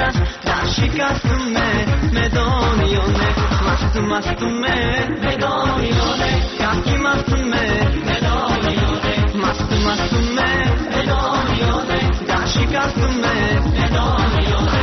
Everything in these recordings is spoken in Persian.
است در شکستم میدانیانه مست مست میدانیانه کاکی مست میدانیانه مست مست میدانیانه در شکستم میدانیانه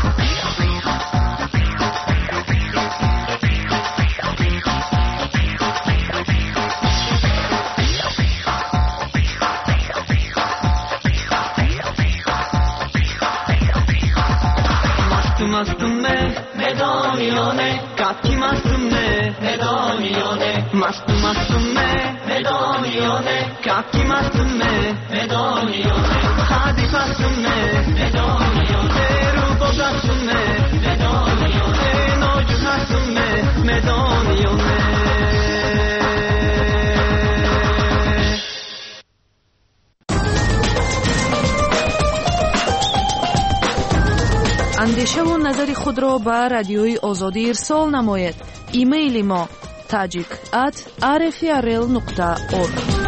مستم میدانیانه کاکی مستم میدانیانه مست مستم میدانیانه کاکی مستم میدانیانه خادی مستم میدانیانه رو بودم میدانیانه نوجو هستم میدانیانه اندیشه و نظر خود را به رادیوی آزادی ارسال نماید. ایمیل ما tajik@rfrl.org.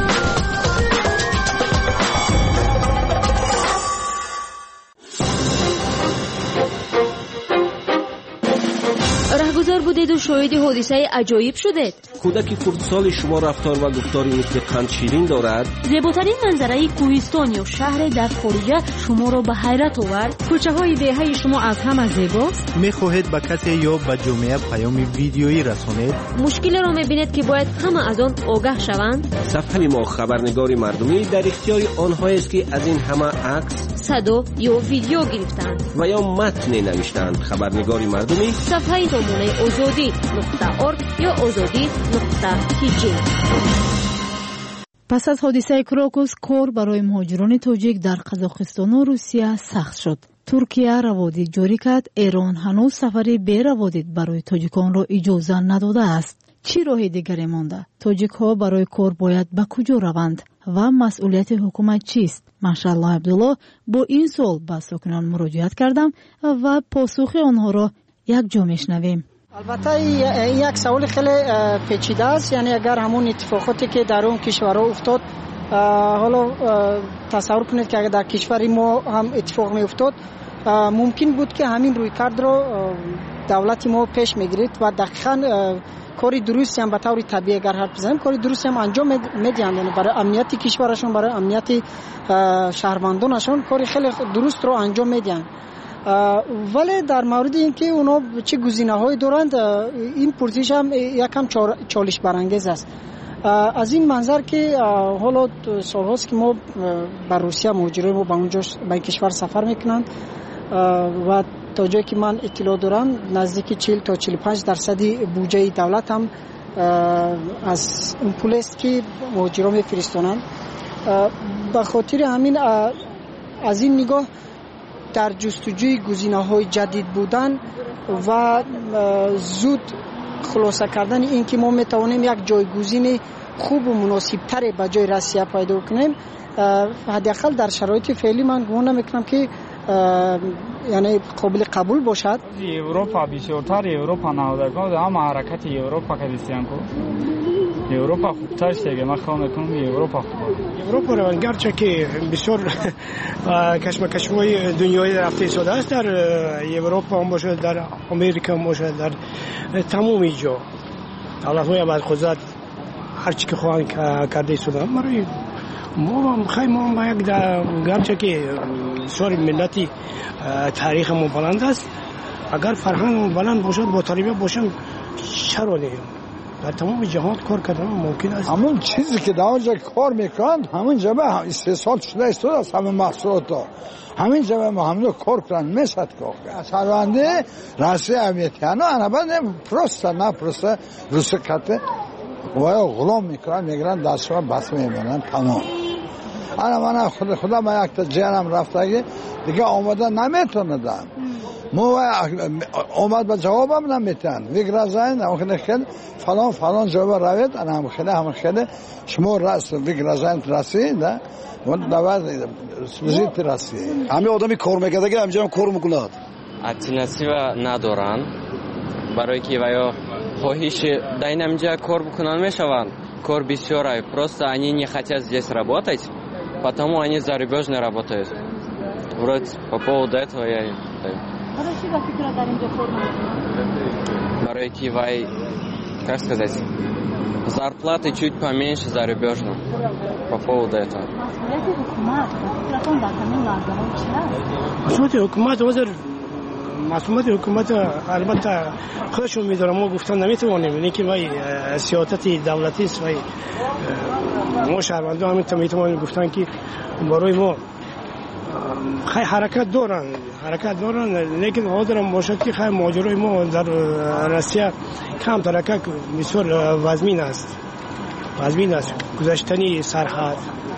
رهگذر بودید و شاهد حادثه عجایب شدید. کودک خردسال شما رفتار و گفتاری مثل قند شیرین دارد. زیباترین منظره کوهستان یا شهر در خارج شما را به حیرت آورد. کوچه های دهه شما از همه زیباست. میخواهید به کسی یا به جامعه پیام ویدیویی رسانید. مشکلی را میبینید که باید همه از آن آگاه شوند. صفحه ما خبرنگار مردمی در اختیار آنهایی است که از این همه عکس، صدا یا ویدیو گرفتند و یا متن نوشتند. خبرنگار مردمی صفحه نمونه azadi.org یا azadi.kg. پس از حادثه کراکوس کار برای مهاجران تاجیک در قزاقستان و روسیه سخت شد. ترکیه روادید جاری کرد. ایران هنوز سفری بی روادید برای تاجیکان را اجازه نداده است. چی راه دیگری مانده؟ تاجیک ها برای کار باید به کجا روند و مسئولیت حکومت چیست؟ ماشاءالله عبدالله با این سوال به ساکنان مراجعت کردم و پاسخ آنها را یک جا میشنویم. البته یک سوال خیلی پیچیده است. یعنی اگر همون اتفاقاتی که در اون کشورها افتاد، حالا تصور کنید که اگر در کشور ما هم اتفاق می افتاد، ممکن بود که همین رویکرد رو دولت ما پیش میگیرید و دقیقاً کاری درستی هم به طور طبیعی اگر حرف بزنیم کاری درستی هم انجام میدن. یعنی برای امنیت کشورشون، برای امنیت شهروندانشون کاری خیلی درست رو انجام میدن. ولی در مورد اینکه اونا چه گزینه‌هایی دارند، این پرسش هم یکم چالش برانگیز است. از این منظر که حالا سال‌هاست که ما بر روسیه مهاجران ما به اونجا به این کشور سفر میکنند و تا جایی که من اطلاع دارم نزدیک 40 تا 45% بودجه دولت هم از اون پول است که مهاجران میفرستونند. به خاطر همین از این نگاه در جستجوی گزینه‌های جدید بودن و زود خلاصه کردن این که ما میتوانیم یک جایگزین خوب و مناسب تر به جای روسیه پیدا کنیم، حداقل در شرایط فعلی من گمان نمیکنم که یعنی قابل قبول باشد. اروپا بیشتر اروپا نهادگاه اما حرکت اروپا کردیستیان کو اروپا خوبتر شده. من خواهم میکنم اروپا اروپا رو گرچه که بسیار کشمکش‌های دنیای رفته شده است، در اروپا هم باشه، در امریکا هم باشه، در تمام جا دولت‌های بعد خودت هر چی که خواهند کرده شده. برای ما هم خیلی ما با یک گرچه که بسیار ملتی تاریخ ما بلند است، اگر فرهنگ بلند باشد با تربیت باشم چرا نه؟ در تمام جهان کار کردن ممکن است. همون چیزی که در اونجا کار میکنند همون جبه استحصال شده است از همه محصولات ها. همین جبه ما همون کار کنند میشد که سرونده راستی امیتی انا بعد پروستا نه پروستا روسکته و غلام میگیرن دستشون بس میبرن تمام. من خدا ما یک تا جنم رفته دیگه آمده نمیتوندم. مو اومد به جوابم نمیتن. ویگرازاین خیلی فلان جواب روید. انا خیلی شما راست ویگرازاین رسید. و دواد ویزیت رسید. همه آدمی کار میکرده که همینجا کار میکنند. альтернатива ندارن برای که ویا خواهش در اینجا کار بکنن میشوند. کار بسیاره. Просто они не хотят здесь работать, потому они зарубежно работают. Вроде по поводу этого я برای که вай, как сказать, зарплаты чуть поменьше зарубежно по поводу этого. مسئولیت حکومت البته خودشون میدارم، ما گفتن نمیتوانیم، اینه که وای سیاست دولتی است، وای ما شهروندان همین میتوانیم گفتن که برای ما خیلی حرکت دارن لیکن حاضرم باشد که خیلی ماجرای ما در روسیه کم ترکک بسیار وزمین است گذشتنی سرحد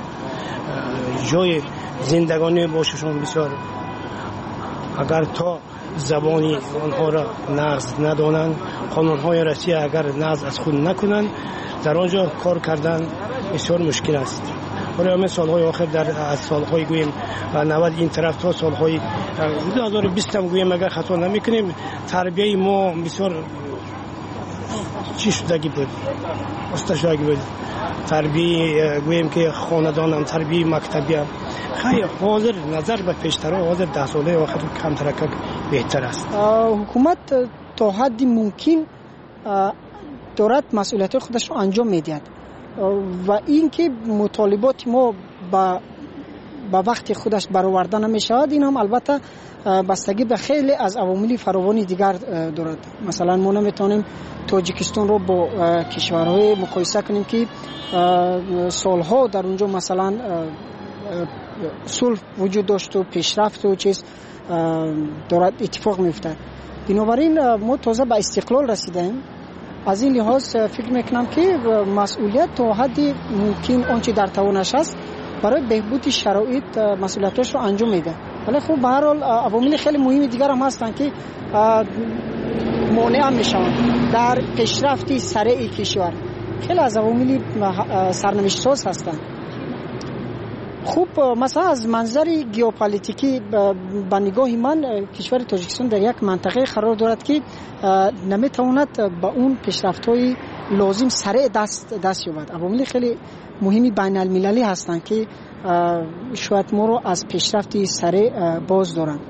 جای زندگانی باششون بسیار، اگر تا زبانی آنها را نقض ندانند، قانونهای روسیه اگر نقض از خود نکنند، در آنجا کار کردن بسیار مشکل است. برای همین سالهای آخر از سالهای گویم 90 این طرف تا سالهای 2020 هم گویم اگر خطا نمیکنیم، تربیه ما بسیار چی شدگی بود، استشاگی بود. تربیه گویم که خاندانم، تربیه مکتبی هم خیلی حاضر نظر به پیشتر حاضر 10 ساله آخر کم ترکک بهتر است. حکومت تا حدی ممکن دارد مسئولیت خودش رو انجام میدهد و این که مطالبات ما به وقت خودش برآورده نمیشود، این هم البته بستگی به خیلی از عوامل فراوانی دیگر دارد. مثلا ما نمیتونیم تاجیکستان رو با کشورهای مقایسه کنیم که سالها در اونجا مثلا صلح وجود داشت و پیشرفت و چیز دارد اتفاق میفتد. بنابراین ما تازه به استقلال رسیدیم. از این لحاظ فکر میکنم که مسئولیت تا حدی ممکن آنچه در توانش است برای بهبود شرایط مسئولیتش رو انجام میده. ولی خب به هر حال عوامل خیلی مهمی دیگر هم هستن که مانع میشن در پیشرفت سریع کشور. خیلی از عوامل سرنوشت ساز هستن. خوب مثلا از منظر ژئوپلیتیکی به نگاه من کشور تاجیکستان در یک منطقه قرار دارد که نمیتواند به اون پیشرفت‌های لازم سریع دست یابد. عوامل خیلی مهمی بین المللی هستند که شاید ما رو از پیشرفت سریع باز دارند.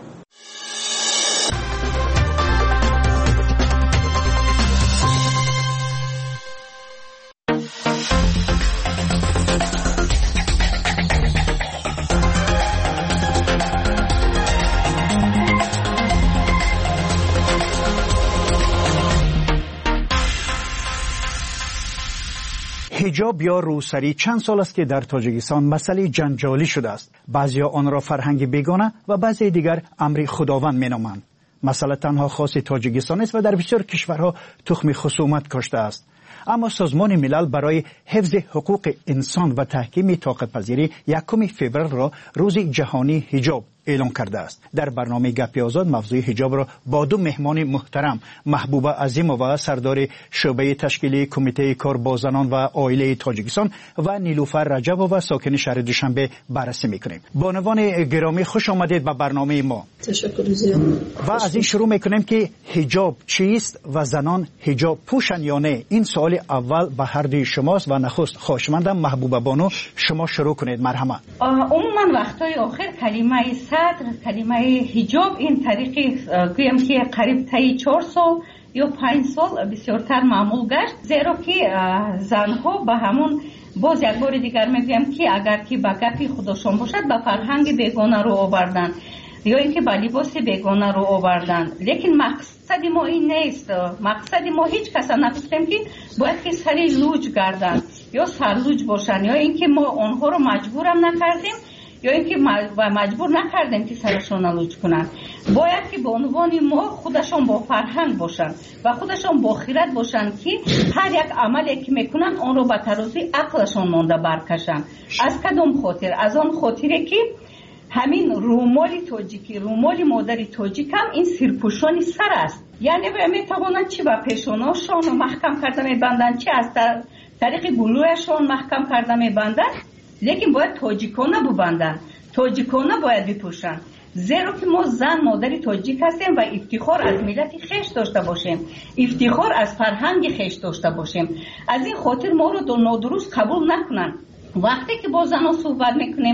حجاب یا روسری چند سال است که در تاجیکستان مسئله جنجالی شده است. بعضیا آن را فرهنگ بیگانه و بعضی دیگر امر خداوند مینامند. مسئله تنها خاص تاجیکستان است و در بسیار کشورها تخم خصومت کاشته است. اما سازمان ملل برای حفظ حقوق انسان و تحکیم طاقت پذیری 1 فوریه را روز جهانی حجاب اعلام کرده است. در برنامه گپی آزاد موضوع حجاب را با 2 مهمان محترم، محبوبه عظیمووا سردار شعبه تشکیلی کمیته کار با زنان و عائله تاجیکستان و نیلوفر رجبووا ساکن شهر دوشنبه بررسی میکنیم. بانوان گرامی خوش آمدید به برنامه ما. تشکر زیاد. و از این شروع میکنیم که حجاب چیست و زنان حجاب پوشن یا نه؟ این سوال اول به هر دوی شماست و نخست خواهشمندم محبوبه بانو شما شروع کنید. مرحبا. عموما وقتای آخر کلمه حجاب این طریقی گویم که قریب تا 4 سال یا 5 سال بسیارتر معمول گشت، زیرا که زنها به همون باز یک بار دیگر میگویم که اگر که به گپی خودشون باشد به فرهنگ بیگانه رو آوردن یا اینکه به لباس بیگانه رو آوردن. لیکن مقصد ما این نیست. مقصد ما هیچ کس نگفتیم که باید که سری لوج گردن یا سرلوج باشن یا اینکه ما آنها رو مجبورم نکردیم یا اینکه مجبور نکردیم که سرشون لوج کنن. باید که به عنوان ما خودشون با فرهنگ باشن و خودشون با خیرت باشن که هر یک عملی که میکنن اون رو به ترازوی عقلشون مونده برکشن. از کدام خاطر؟ از آن خاطره که همین رومال تاجیکی، رومال مادری تاجیک هم این سرپوشانی سر است. یعنی میتوانند چی به پیشوناشون محکم کرده میبندن، چی از طریق گلویشون محکم کرده میبندن، لیکن باید تاجیکانه ببندن، تاجیکانه باید بپوشن. زیرا که ما زن مادری تاجیک هستیم و افتخار از ملت خیش داشته باشیم، افتخار از فرهنگ خیش داشته باشیم. از این خاطر ما رو نادرست قبول نکنن. وقتی که با زنها صحبت میکنیم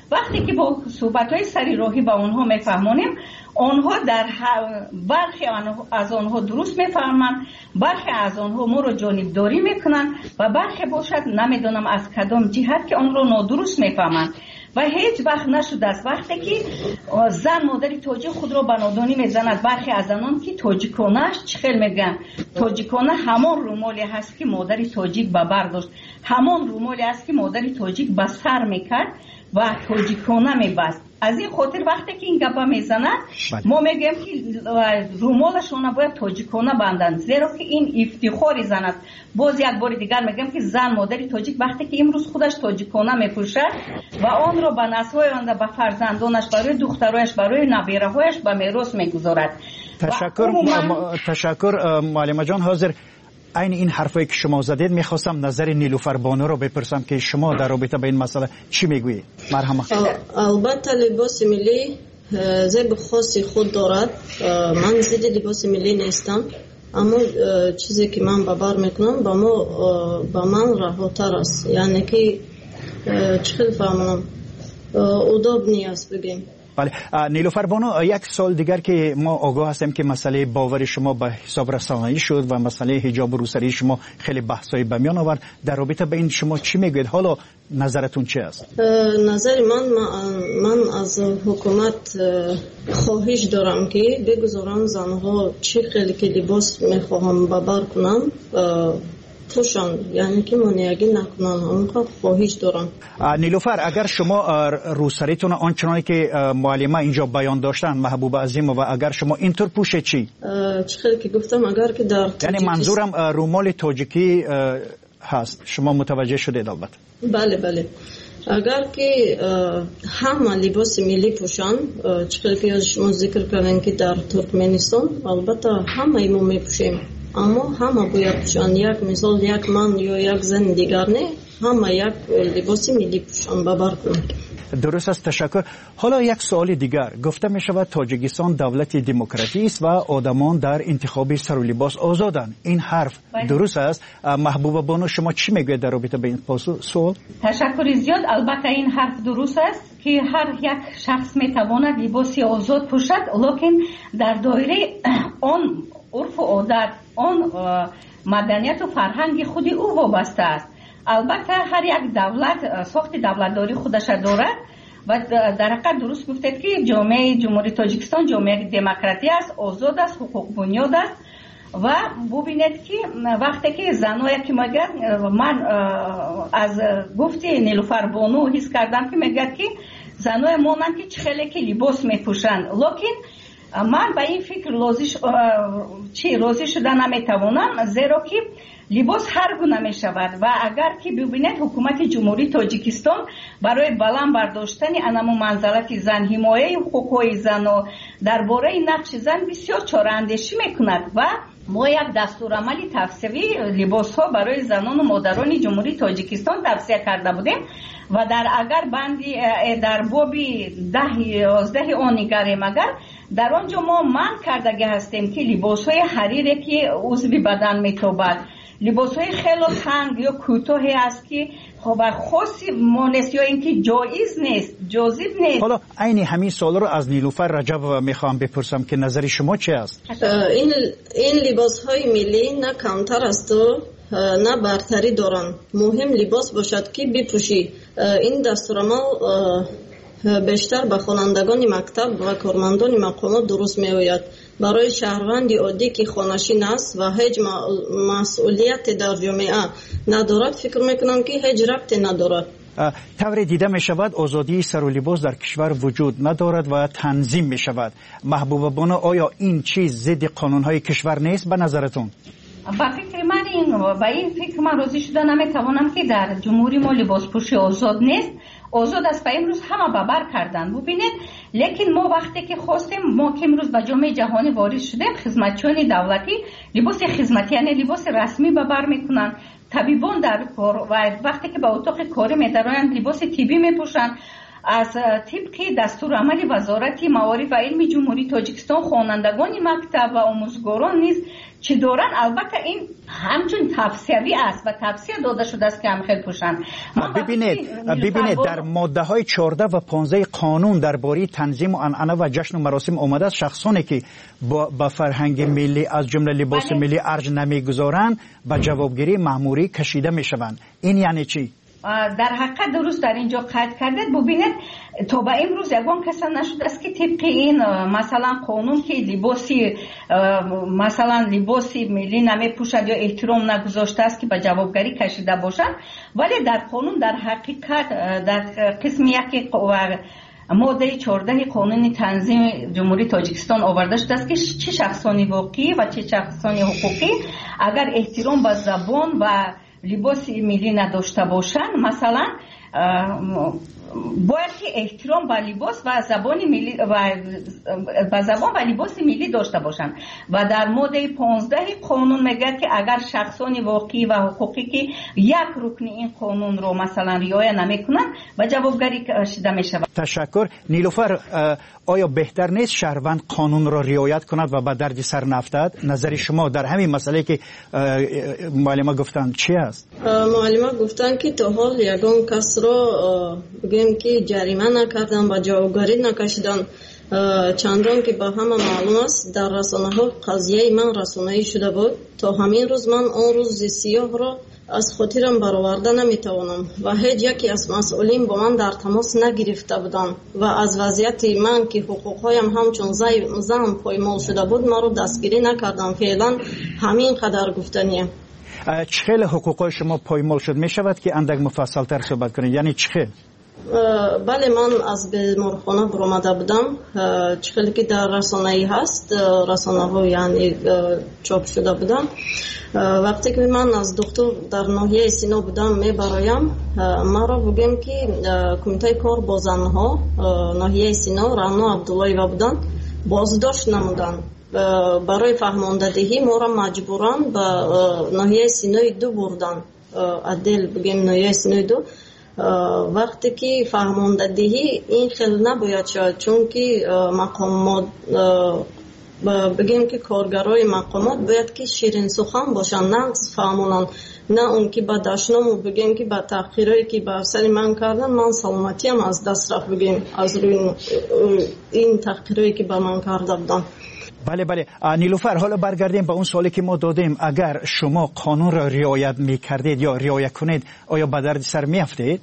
وقتی که با صحبت‌های سری راهی با اونها میفهمونیم، اونها در برخی از اونها درست میفهمن، برخی از اونها ما رو جانبداری میکنن و برخی باشد نمیدونم از کدام جهت که اون رو نادرست میفهمن و هیچ وقت نشده است وقتی که زن مادری تاجیک خود رو به نادانی میزند. برخی از آنان که تاجیکانه چخیل میگن، تاجیکانه همان رومالی هست که مادری تاجیک به بر داشت، همان رومالی است که مادری تاجیک به سر میکرد و تاجیکانه میبست. از این خاطر وقتی که این گپا میزنن ما میگیم که رومالشون باید تاجیکانه بندن، زیرا که این افتخاری زن است. باز یک بار دیگر میگم که زن مادری تاجیک وقتی که امروز خودش تاجیکانه میپوشد و آن را به نسل‌های آینده، به فرزندانش، برای دخترایش، برای نبیره‌هایش به میراث میگذارد. تشکر معلمه جان. حاضر این حرفایی که شما زدید میخواستم نظر نیلوفر بانو رو بپرسم که شما در رابطه با این مسئله چی میگویید؟ مرحمت. البته لباس ملی زیب خاصی خود دارد. من ضد لباس ملی نیستم، اما چیزی که من ببر میکنم با من رهاتر است، یعنی که چخیل فهمونم اداب نیست بگیم. بله نیلوفر بانو، یک سال دیگر که ما آگاه هستیم که مسئله باور شما به حساب رسانه‌ای شد و مسئله حجاب و روسری شما خیلی بحثایی به میان آورد. در رابطه به این شما چی میگوید؟ حالا نظرتون چی است؟ نظر من از حکومت خواهش دارم که بگذارن زنها چی خیلی که لباس میخواهم ببر کنم پوشان، یعنی که منیگی نکنن. اونها خواهش دارم. نیلوفر، اگر شما روسریتون آنچنانی که معلمه اینجا بیان داشتن محبوب عظیم و اگر شما اینطور پوشه چی؟ چخیلی که گفتم اگر که در یعنی منظورم رومال تاجیکی هست، شما متوجه شدید البته؟ بله. اگر که همه لباس ملی پوشن، چخیلی که شما ذکر کردن که در ترکمنستان البته همه ما میپوشیم، اما همه باید پوشن. یک مثال یک من یا یک زن دیگر نه، همه یک لباس ملی پوشن ببر کنن. درست است، تشکر. حالا یک سوال دیگر، گفته می شود تاجیکستان دولت دموکراتی است و آدمان در انتخاب سر و لباس آزادند. این حرف درست است؟ محبوبه بانو شما چی میگوید در رابطه به این سوال؟ تشکر زیاد. البته این حرف درست است که هر یک شخص میتواند لباسی آزاد پوشد، لکن در دایره آن عرف و عادت، آن مدنیت و فرهنگ خود او وابسته است. البته هر یک دولت ساخت دولتداری خودش دارد و در حقیقت درست گفتید که جامعه جمهوری تاجیکستان جامعه دموکراتی است، آزاد است، حقوق بنیاد است و ببینید که وقتی که زنایی که من از گفتی نیلوفر بانو حس کردم که میگه که زنای مانند که خیلی که لباس میپوشند، لکن من به این فکر راضی شده نمیتوانم، زیرا که لباس هر گونه می شود و اگر که ببینید حکومت جمهوری تاجیکستان برای بلند برداشتن انمو منزلت زن، حمایه حقوق زن و درباره نقش زن بسیار چاره‌اندیشی میکند و ما یک دستورالعمل تفسیری لباس ها برای زنان و مادران جمهوری تاجیکستان توصیه کرده بودیم و اگر بندی در بابی 10-11 آن نگریم، اگر در آنجا ما من کردگی هستیم که لباس های حریری که عضو بدن میتابد، لباس های خیلی تنگ یا کوتاهی است که خاصی مانست یا اینکه جایز نیست، جاذب نیست. حالا عین همین سوال رو از نیلوفر رجب میخوام بپرسم که نظر شما چه است؟ این لباس های ملی نه کمتر است و نه برتری دارن. مهم لباس باشد که بپوشی. این دستورالعمل بیشتر به خوانندگان مکتب و کارمندان مقامات درست می آید. برای شهروند عادی که خانشین است و هیچ مسئولیت در جامعه ندارد فکر میکنم که هیچ ربطی ندارد. طور دیده می شود آزادی سر و لباس در کشور وجود ندارد و تنظیم می شود. محبوبه بانو، آیا این چیز ضد قانونهای کشور نیست به نظرتون؟ با فکر من این فکر من راضی شده نمیتوانم که در جمهوری ما لباس پوشی آزاد نیست. آزاد است و امروز همه ببر کردن. ببینید لیکن ما وقتی که خواستیم، ما که امروز به جامعه جهانی وارد شدیم، خدمتچیان دولتی لباس خدمتی یعنی لباس رسمی ببر میکنن، طبیبان در کار و وقتی که به اتاق کاری میدارن لباس طبی میپوشن، از طبق دستورالعمل وزارت معارف و علم جمهوری تاجیکستان خوانندگان مکتب و آموزگاران نیز چه دارن. البته این همچون توصیوی است و توصیه داده شده است که هم خیلی پوشن. ببینید در ماده های 14 و 15 قانون درباره تنظیم و عنعنه و جشن و مراسم آمده است شخصانی که با فرهنگ ملی از جمله لباس ملی ارج نمیگذارند به جوابگیری مأموری کشیده میشوند. این یعنی چی؟ در حقیقت درست در اینجا قید کردید. ببینید تا به امروز یگان کسی نشده است که طبق این مثلا قانون که لباسی ملی نمیپوشد یا احترام نگذاشته است که به جوابگری کشیده باشند. ولی در قانون در حقیقت در قسم یک ماده 14 قانون تنظیم جمهوری تاجیکستان آورده شده است که چه شخصانی واقعی و چه شخصانی حقوقی اگر احترام به زبان و لباس ملی نداشته باشند، مثلا باید که احترام به لباس و زبان ملی و زبان و لباس ملی داشته باشند. و در ماده 15 قانون میگه که اگر شخصان واقعی و حقوقی که یک رکن این قانون رو مثلا رعایت نمیکنند و جوابگری کشیده میشود. تشکر. نیلوفر، آیا بهتر نیست شهروند قانون را رعایت کند و به درد سر نفتد؟ نظر شما در همین مسئله که معلمه گفتند چی است؟ معلمه گفتند که تا حال یگان کس را بگیم که جریمه نکردن و جوابگری نکشیدن. چندان که با همه معلوم است در رسانه ها قضیه من رسانه‌ای شده بود. تا همین روز من آن روز سیاه را از خاطرم برآورده نمیتوانم و هیچ یکی از مسئولین با من در تماس نگرفته بودند و از وضعیت من که حقوقهایم همچون زن پایمال شده بود مرا دستگیری نکردم. فعلا همین قدر گفتنیه. چه خیلی حقوقهای شما پایمال شد؟ می شود که اندک مفصل تر صحبت کنید؟ یعنی چه خیلی؟ بله، من از بیمارخانه برآمده بودم. چه خیلی که در رسانه‌ای هست، رسانه ها یعنی چاپ شده بودم. وقتی که من از دکتر در ناحیه سینا بودم میبرایم، ما را بگیم که کمیته کار با زنها ناحیه سینا رانا عبداللهی و بودن بازداشت نمودن. برای فهماندهی ما را مجبوران به ناحیه سینای 2 بردن. عدل بگیم ناحیه سینای 2. وقتی که فهماندهی این خیلی نباید شد، چون که مقامات بگیم که کارگرای مقامات باید که شیرین سخن باشن، نه فهمونن، نه اون که با دشنامو بگیم که با تحقیرایی که بر سر من کردن من سلامتیم از دست رفت، بگیم از روی این تحقیرایی که با من کرده بودن. بله. نیلوفر، حالا برگردیم به اون سوالی که ما دادیم. اگر شما قانون را رعایت میکردید یا رعایت کنید آیا به درد سر میافتید؟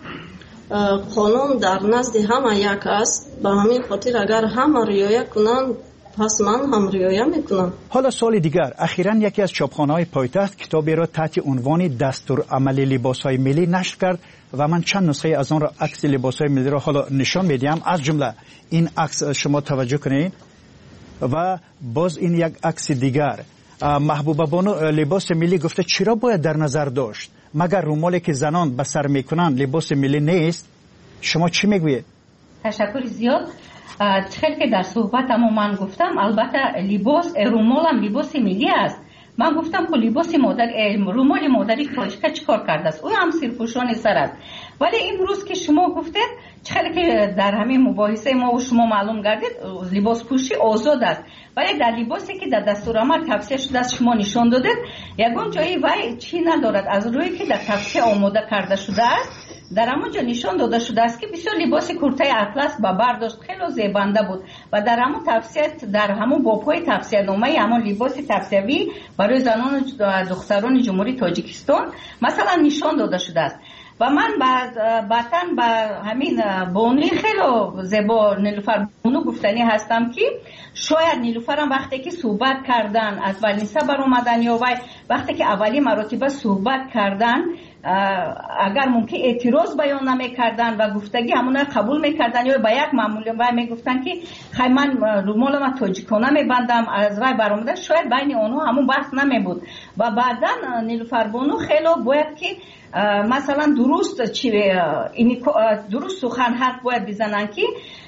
قانون در نزد همه یک است، به همین خاطر اگر همه رعایت کنند پس من هم رعایت میکنم. حالا سوال دیگر، اخیراً یکی از چاپخانه‌های پایتخت کتابی را تحت عنوان دستورالعمل لباس‌های ملی نشر کرد و من چند نسخه از آن را عکس لباس‌های ملی را حالا نشان میدیم. از جمله این عکس شما توجه کنید و باز این یک عکس دیگر. محبوبه بانو لباس ملی گفته چرا باید در نظر داشت؟ مگر رومالی که زنان به سر میکنن لباس ملی نیست؟ شما چی میگویید؟ تشکر زیاد. خیلی که در صحبتم من گفتم البته لباس رومال هم لباس ملی است. من گفتم که لباس رومال مادری کاشکه چیکار کرده است؟ او هم سرپوشان سر است. ولی امروز که شما گفتید خیلی که در همین مباحثه ما و شما معلوم گردید لباس پوشی آزاد است، ولی در لباسی که در دستورالعمل توصیه شده است شما نشان دادید یگان جایی وای چی ندارد از روی که در توصیه آماده کرده شده است. در همونجا نشان داده شده است که بسیار لباس کرته اطلس با برداشت خیلی زیبنده بود و در همون توصیه در همون بابهای توصیه نامه همون لباس توصیوی برای زنان و دختران جمهوری تاجیکستان مثلا نشان داده شده است. و من بعداً با همین بانوی خیلی زیبا نیلوفر بانو گفتنی هستم که شاید نیلوفر هم وقتی که صحبت کردن از ولنسه بر اومدن یا وقتی که اولی مراتبه صحبت کردن اگر ممکن اعتراض بیان نمی کردن و گفتگی همون قبول می کردن یا با یک معمول و می گفتن که خیلی من رومال ما تاجیکانه می بندم از وای برآمده، شاید بین اونها همون بحث نمی بود. و بعدا نیلوفر بانو خیلی باید که مثلا درست سخن حرف باید بزنن که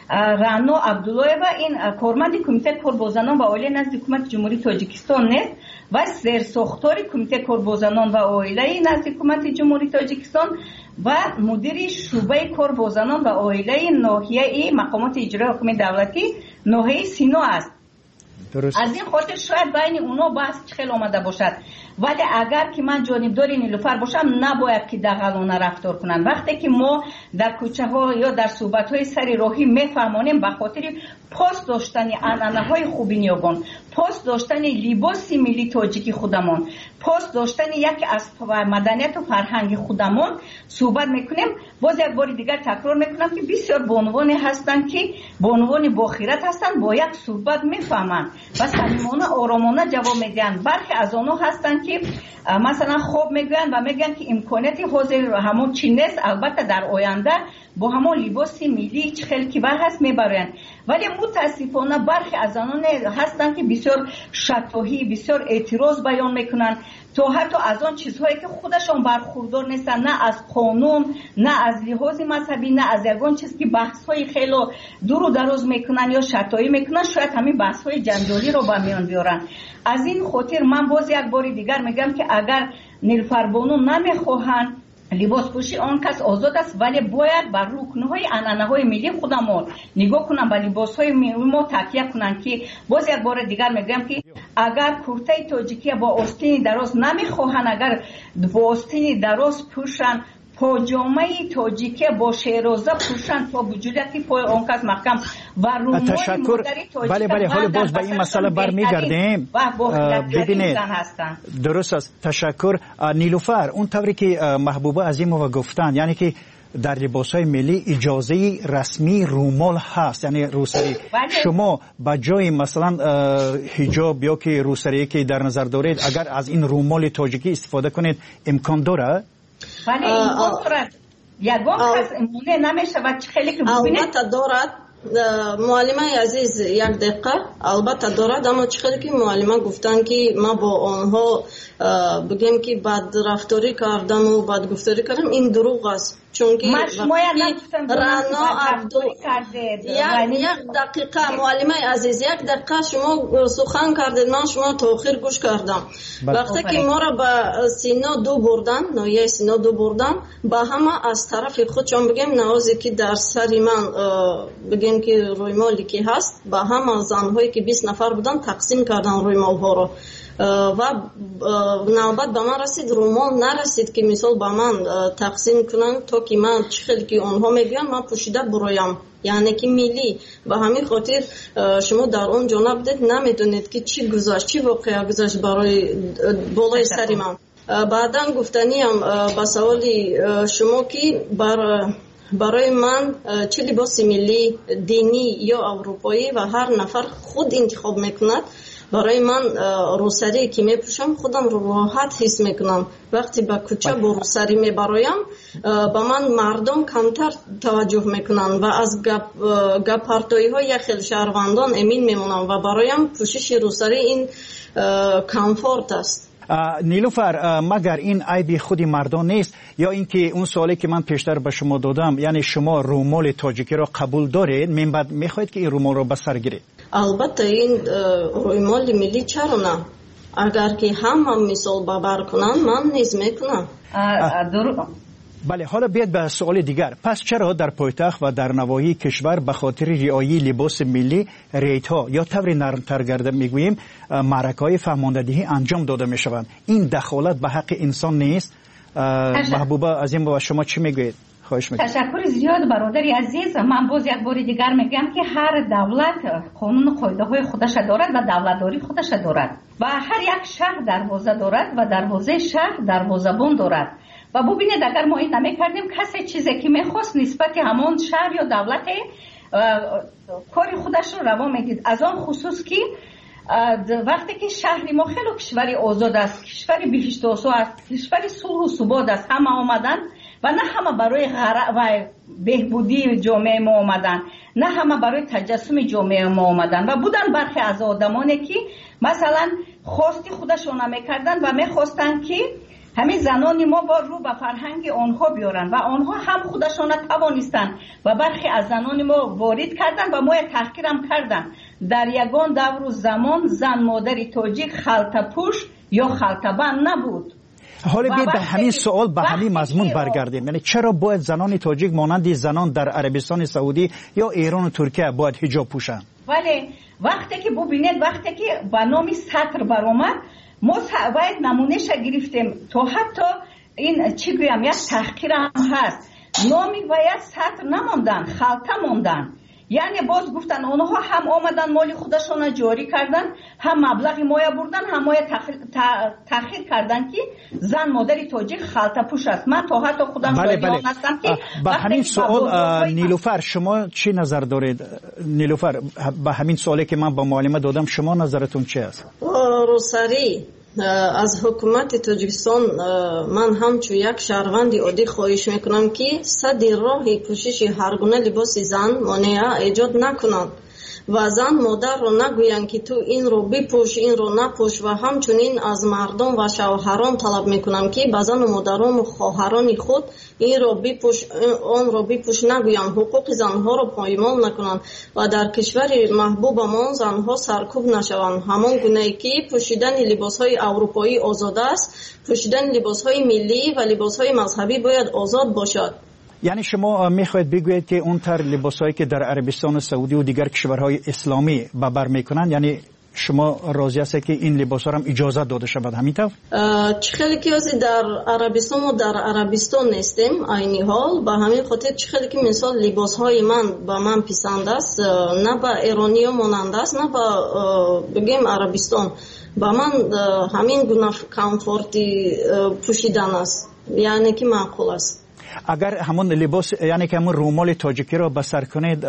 رانو عبداللهова این کارمند کمیته کاربازانان و عائله نزد حکومت جمهوری تاجیکستان نیست و زیرساختار کمیته کاربازانان و عائله نزد حکومت جمهوری تاجیکستان و مدیر شعبه کاربازانان و عائله ناحیه مقامات اجرایی حکومت دولتی ناحیه سینا است. درست. از این خاطر شاید بین اونا بحث خیلی آمده باشد، ولی اگر که من جانبدار نیلوفر باشم نباید که دغلانه رفتار کنن. وقتی که ما در کوچه ها یا در صحبت های سر راهی میفهمانیم به خاطر پاس داشتن عنعنه های خوبی نیابان، پاس داشتن لباس ملی تاجیکی خودمان، پاس داشتن یکی از مدنیت و فرهنگ خودمان صحبت میکنیم. باز یک بار دیگر تکرار میکنم که بسیار بانوانی هستند که بانوان باخیرت هستند، با یک صحبت میفهمند و صمیمانه آرامانه جواب میدن. برخی از آنها هستند که مثلا خوب میگن و میگن که امکانیت حاضر همون چی نیست، البته در آینده با همون لباس ملی چه خیلی کیبر هست میبرن. ولی متاسفانه برخی از آنها هستند که بسیار شتاهی، بسیار اعتراض بیان میکنن، تو حتی از آن چیزهایی که خودشان برخوردار نیستن، نه از قانون، نه از لحاظ مذهبی، نه از یگان چیز که بحث‌های خیلی دور و دراز میکنن یا شتایی میکنن، شاید همین بحث‌های جنجالی رو به میان بیارن. از این خاطر من باز یک بار دیگر میگم که اگر نیلوفر بانو نمیخواهند لباس پوشی آن کس آزاد است، ولی باید بر رکن‌های عنعنه‌های ملی خودمان نگاه کنن، به لباس‌های ملی ما تکیه کنن. که باز یک بار دیگر میگم که اگر کرته تاجیکی با آستین دراز نمیخواهند، اگر با آستین دراز پوشن، پاجامه تاجیکی با شیرازه پوشن تا وجودی پای آن کس محکم و رومال تشکر. بله حالا باز به این مسئله برمیگردیم. ببینید درست است. تشکر. نیلوفر، اون طوری که محبوبه عظیمова گفتن، یعنی که در لباس‌های ملی اجازه رسمی رومال هست، یعنی روسری. شما با جای مثلا حجاب یا که روسری که در نظر دارید، اگر از این رومال تاجیکی استفاده کنید امکان داره؟ ولی این دارد یگان کس امونه نمیشود چه خیلی که ببینید. البته دارد معلمه عزیز، یک دقیقه. البته دارد، اما چه خیلی که معلمه گفتن که ما با آنها بگیم که بد رفتاری کردم و بد گفتاری کردم، این دروغ است. چون که رانا یک دقیقه معلمه عزیز، یک دقیقه شما سخن کردید، من شما تا آخر گوش کردم. وقتی که ما را به سینا دو بردن، ناحیه سینا دو بردن، با همه از طرف خود چون بگیم نوازی که در سری من بگیم که روی مالی که هست، با همه زنهایی که 20 نفر بودن تقسیم کردن روی مال ها را و نوبت به من رسید، رومال نرسید که مثال به من تقسیم کنن تا که من چه خیلی که آنها میگن من پوشیده برایم، یعنی که ملی. و همین خاطر شما در اون جانب دید نمیدونید که چی گذشت، چی واقعا گذشت برای بالای سری من. بعدا گفتنیم به سوالی شما که برای من چه لباس ملی دینی یا اروپایی و هر نفر خود انتخاب میکند، برای من روسری که میپوشم خودم رو راحت حس میکنم. وقتی به کوچه با روسری میبرایم به من مردم کمتر توجه میکنن و از گپارتوی های خیلی شهروندان امین میمونم و برایم پوشش روسری این کامفورت است. نیلوفر، مگر این عیب خود مردان نیست یا اینکه اون سوالی که من پیشتر به شما دادم، یعنی شما رومال تاجیکی را قبول دارید، من بعد میخواید که این رومال را به سر گیرید؟ البته این رومال ملی چرا نه؟ اگر که هم مثال ببر کنن من نیز میکنم. بله، حالا بیاد به سوال دیگر. پس چرا در پایتخت و در نواحی کشور به خاطر رعایت لباس ملی ریت‌ها یا طور نرم‌تر گرده میگوییم معرکه‌های فهماندهی انجام داده میشوند؟ این دخالت به حق انسان نیست؟ محبوبه عظیم و شما چی میگویید؟ خواهش میکنم. تشکر زیاد برادری عزیز. من باز یک بار دیگر میگم که هر دولت قانون قاعده های خودش دارد و دولتداری خودش دارد و هر یک شهر دروازه دارد و دروازه شهر دروازه‌بان دارد. و ببینید اگر ما این نمی‌کردیم کسی چیزی که می‌خواست نسبت همون شهر یا دولت کار خودش رو روا می‌دید. از آن خصوص که وقتی که شهر ما خیلی کشوری آزاد است، کشوری بهشت آسا است، کشوری صلح و ثبات است، همه آمدن و نه همه برای و بهبودی جامعه ما آمدن، نه همه برای تجسم جامعه ما آمدن و بودن برخی از آدمانی که مثلا خواستی خودشون نمی‌کردن و می‌خواستن که همین زنان ما با رو به فرهنگ آنها بیارن و آنها هم خودشان توانستند و برخی از زنان ما وارد کردن و ما تحقیر هم کردن. در یگان دور و زمان زن مادری تاجیک خلطه پوش یا خلطه بند نبود. حالا به همین سوال به همین مضمون برگردیم. یعنی چرا باید زنان تاجیک مانند زنان در عربستان سعودی یا ایران و ترکیه باید حجاب پوشند؟ ولی وقتی که ببینید وقتی که به نام سطر برآمد ما باید نمونهش گرفتیم تا حتی این چی گویم یک تحقیر هم هست. نامی باید سطر نماندن، خلطه ماندن. یعنی باز گفتن اونها هم آمدن مال خودشون جاری کردن، هم مبلغ مایه بردن، هم مایه تأخیر کردن که زن مادری تاجیک خلطه پوش است. من تا حتی خودم شایعان هستم که با همین سوال نیلوفر شما چی نظر دارید؟ نیلوفر با همین سوالی که من با معلمه دادم شما نظرتون چی است؟ روسری از حکومت تاجیکستان من همچون یک شهروند عادی خواهش میکنم که صد راه پوشش هر گونه لباس زن مانع ایجاد نکنند و زن مادر رو نگویند که تو این رو بپوش این رو نپوش و همچنین از مردم و شوهران طلب میکنم که به زن و مادران و خواهران خود این رو بپوش اون رو بپوش نگویند، حقوق زنها رو پایمال نکنند و در کشور محبوبمان زنها سرکوب نشوند. همان گونه‌ای که پوشیدن لباسهای اروپایی آزاد است، پوشیدن لباسهای ملی و لباسهای مذهبی باید آزاد باشد. یعنی شما میخواید بگویید که اون تر لباسایی که در عربستان سعودی و دیگر کشورهای اسلامی به بر میکنن، یعنی شما راضی هستید که این لباسا هم اجازه داده شود همینطور؟ خیلی که در عربستان و در عربستان نیستیم عینی حال، به همین خاطر خیلی که مثال لباسهای من به من پسند است، نه به ایرانی مانند است نه به بگیم عربستان، به من همین گونه کامفورتی پوشیدن است، یعنی که معقول است. اگر همون لباس یعنی که همون رومال تاجیکی را بسر کنید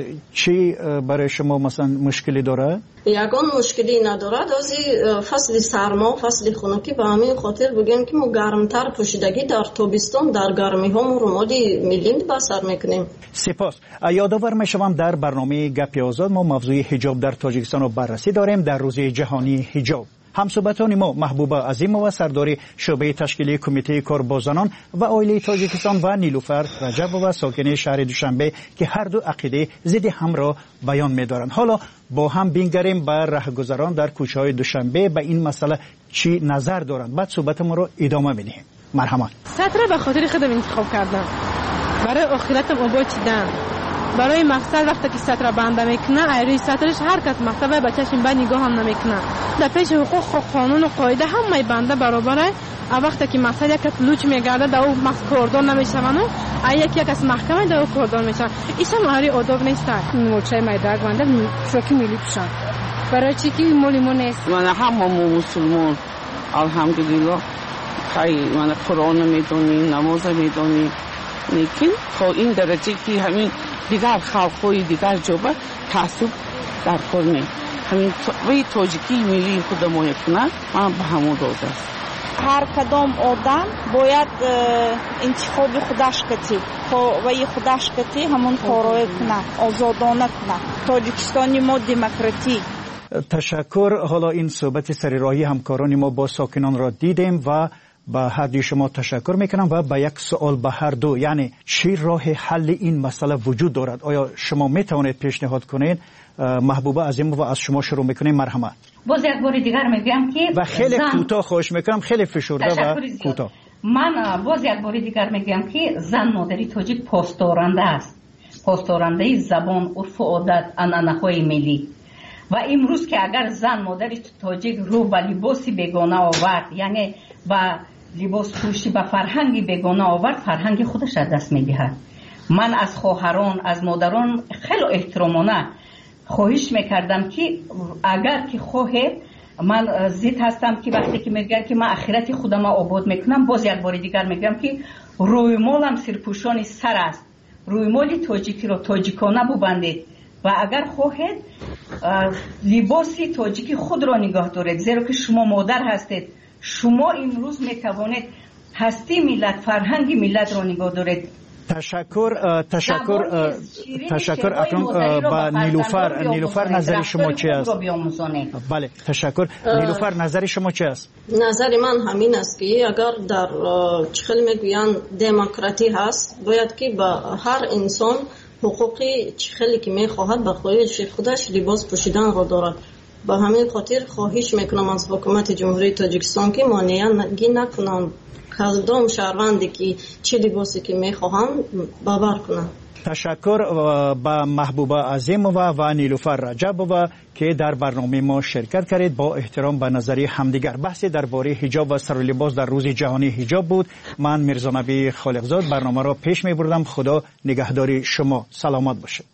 چی برای شما مثلا مشکلی داره؟ یگان مشکلی ندارد، از فصل سرما فصل خنکی به همین خاطر بگیم که ما گرمتر پوشیدگی در تابستان در گرمی ها ما رومالی ملی بسر میکنیم. سپاس. یادآور میشوم در برنامه گپ آزاد ما موضوع حجاب در تاجیکستان رو بررسی داریم در روز جهانی حجاب. همصحبتان ما محبوبه عظیمова سردار شعبه تشکیلی کمیته کار با زنان و عائله تاجیکستان و نیلوفر رجبova ساکن شهر دوشنبه که هر دو عقیده ضد هم را بیان می‌دارند. حالا با هم بینگریم بر راهگذران در کوچه‌های دوشنبه به این مسئله چی نظر دارند. بعد صحبت ما رو ادامه می‌دهیم. مرحبا. سطر به خاطر خودم انتخاب کردم. برای آخرتم آباد چیدم. برای مقصد وقتی که سطر بنده میکنه ایروی سطرش هر کس مقصد و بچه‌ش به نگاه هم نمیکنه. در پیش حقوق و قانون و قاعده همه بنده برابره. وقتی که مقصد یک کس لوچ میگرده در او کردان نمیشونه، یکی کس محکمه در او کردان میشن. ایشان مهاری آداب نیست. موچه میدرک بنده شوکی میلی پوشن. برای چی که مولیمون نیست. من هممون مسلمان الحمدلله خیلی من قرآن میدونی نماز میدونی، لیکن تا این درجه که همین دیگر خلقهای دیگر جوبه تعصب در کنه همین وی تاجیکی ملی خود ما کنه من به همون راضی است. هر کدام آدم باید انتخاب خودش کتی وی خودش کتی همون کارای کنه آزادانه کنه. تاجیکستانی ما دموکراتی. تشکر. حالا این صحبت سرراهی همکاران ما با ساکنان را دیدیم و با هر دوی شما تشکر میکنم و با یک سوال به هر دو، یعنی چی راه حل این مسئله وجود دارد؟ آیا شما میتوانید پیشنهاد کنید؟ محبوبه عظیمova از شما شروع میکنیم. مرحبا. باز یک بار دیگر میگم که و خیلی کوتاه خواهش میکنم، خیلی فشرده و کوتاه. من باز یک بار دیگر میگم که زن مادری تاجیک پاسدارنده است، پاسدارنده زبان، عرف و عادت، عنعنه‌های ملی. و امروز که اگر زن مادری تاجیک رو به لباسی بیگانه آورد، یعنی با لباس پوشی به فرهنگی بیگانه آورد، فرهنگ خودش از دست میدهد. من از خواهران از مادران خیلی احترامانه خواهش میکردم که اگر که خواهید من ضد هستم که وقتی که میگن که من آخرت خودم آباد میکنم، باز یک بار دیگر میگم که روی مالم سرپوشان سر است، روی مال تاجیکی رو تاجیکانه ببندید و اگر خواهید لباسی تاجیکی خود را نگاه دارید، زیرا که شما مادر هستید. شما امروز میتوانید هستی ملت، فرهنگ ملت را نگاه دارید. تشکر اکنون با نیلوفر نظر شما چی است؟ بله تشکر. نیلوفر نظر شما چی است؟ نظر من همین است که اگر در چخل میگویند دموکراتی هست باید که با هر انسان حقوقی چخلی که میخواهد به خودش لباس پوشیدن را دارد. با همین خاطر خواهش میکنم از حکومت جمهوری تاجیکستان که مانعی نکنند کدام شهروندی که چه لباسی که میخواهند باور کنند. تشکر با محبوبه عظیمووا و نیلوفر رجبووا که در برنامه ما شرکت کردید. با احترام به نظری همدیگر بحث درباره حجاب و سرلباس در روز جهانی حجاب بود. من میرزا نبی خالقزاد برنامه را پیش می بردم. خدا نگهداری شما. سلامت باشید.